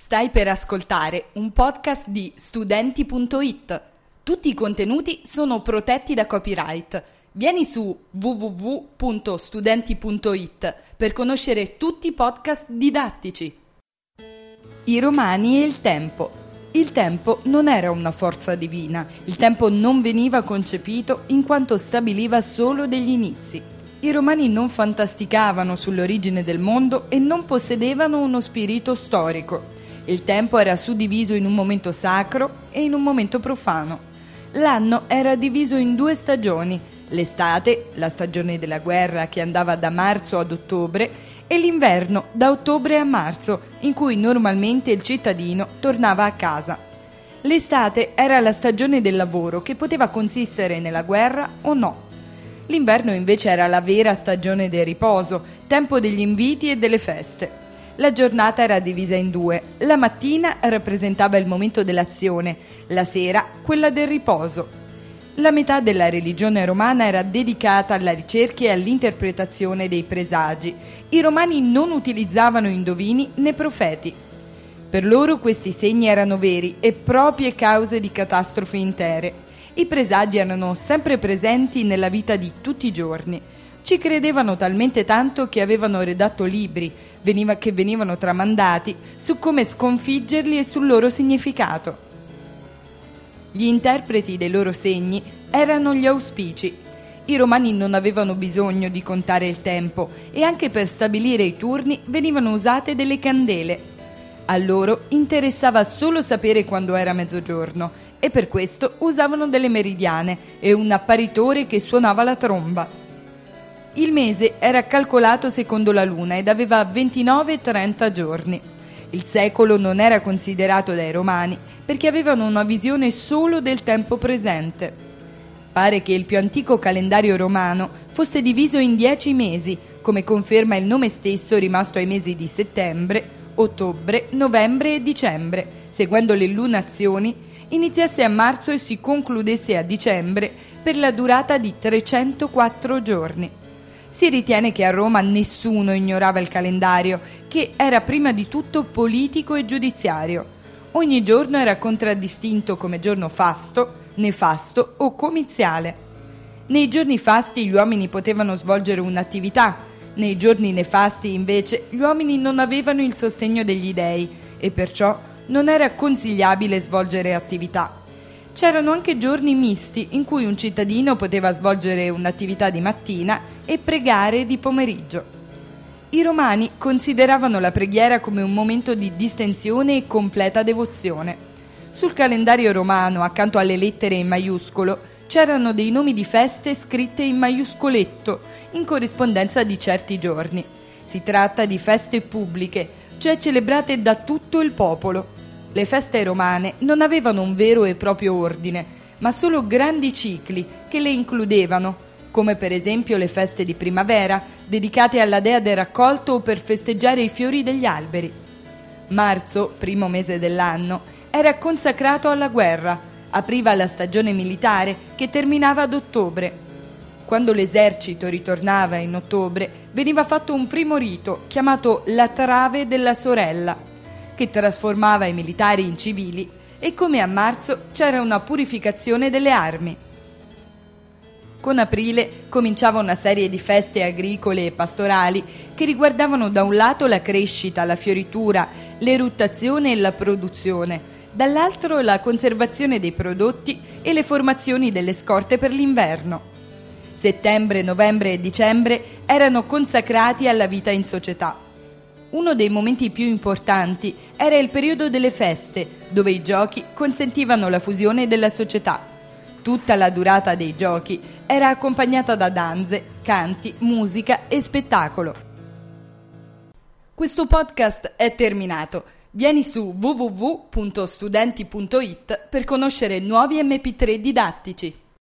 Stai per ascoltare un podcast di studenti.it. Tutti i contenuti sono protetti da copyright. Vieni su www.studenti.it per conoscere tutti i podcast didattici. I Romani e il tempo. Il tempo non era una forza divina. Il tempo non veniva concepito in quanto stabiliva solo degli inizi. I Romani non fantasticavano sull'origine del mondo e non possedevano uno spirito storico. Il tempo era suddiviso in un momento sacro e in un momento profano. L'anno era diviso in 2 stagioni: l'estate, la stagione della guerra che andava da marzo ad ottobre, e l'inverno da ottobre a marzo, in cui normalmente il cittadino tornava a casa. L'estate era la stagione del lavoro, che poteva consistere nella guerra o no. L'inverno invece era la vera stagione del riposo, tempo degli inviti e delle feste. La giornata era divisa in 2. La mattina rappresentava il momento dell'azione, la sera quella del riposo. La metà della religione romana era dedicata alla ricerca e all'interpretazione dei presagi. I romani non utilizzavano indovini né profeti. Per loro questi segni erano veri e proprie cause di catastrofi intere. I presagi erano sempre presenti nella vita di tutti i giorni. Ci credevano talmente tanto che avevano redatto libri che venivano tramandati su come sconfiggerli e sul loro significato. Gli interpreti dei loro segni erano gli auspici. I romani non avevano bisogno di contare il tempo e anche per stabilire i turni venivano usate delle candele. A loro interessava solo sapere quando era mezzogiorno e per questo usavano delle meridiane e un apparitore che suonava la tromba. Il mese era calcolato secondo la luna ed aveva 29 e 30 giorni. Il secolo non era considerato dai romani perché avevano una visione solo del tempo presente. Pare che il più antico calendario romano fosse diviso in 10 mesi, come conferma il nome stesso rimasto ai mesi di settembre, ottobre, novembre e dicembre, seguendo le lunazioni, iniziasse a marzo e si concludesse a dicembre per la durata di 304 giorni. Si ritiene che a Roma nessuno ignorava il calendario, che era prima di tutto politico e giudiziario. Ogni giorno era contraddistinto come giorno fasto, nefasto o comiziale. Nei giorni fasti gli uomini potevano svolgere un'attività, nei giorni nefasti invece gli uomini non avevano il sostegno degli dei e perciò non era consigliabile svolgere attività. C'erano anche giorni misti in cui un cittadino poteva svolgere un'attività di mattina e pregare di pomeriggio. I romani consideravano la preghiera come un momento di distensione e completa devozione. Sul calendario romano, accanto alle lettere in maiuscolo, c'erano dei nomi di feste scritte in maiuscoletto, in corrispondenza di certi giorni. Si tratta di feste pubbliche, cioè celebrate da tutto il popolo. Le feste romane non avevano un vero e proprio ordine, ma solo grandi cicli che le includevano, come per esempio le feste di primavera, dedicate alla dea del raccolto o per festeggiare i fiori degli alberi. Marzo, primo mese dell'anno, era consacrato alla guerra, apriva la stagione militare che terminava ad ottobre. Quando l'esercito ritornava in ottobre, veniva fatto un primo rito chiamato la trave della sorella, che trasformava i militari in civili, e come a marzo c'era una purificazione delle armi. Con aprile cominciava una serie di feste agricole e pastorali che riguardavano da un lato la crescita, la fioritura, l'eruttazione e la produzione, dall'altro la conservazione dei prodotti e le formazioni delle scorte per l'inverno. Settembre, novembre e dicembre erano consacrati alla vita in società. Uno dei momenti più importanti era il periodo delle feste, dove i giochi consentivano la fusione della società. Tutta la durata dei giochi era accompagnata da danze, canti, musica e spettacolo. Questo podcast è terminato. Vieni su www.studenti.it per conoscere nuovi MP3 didattici.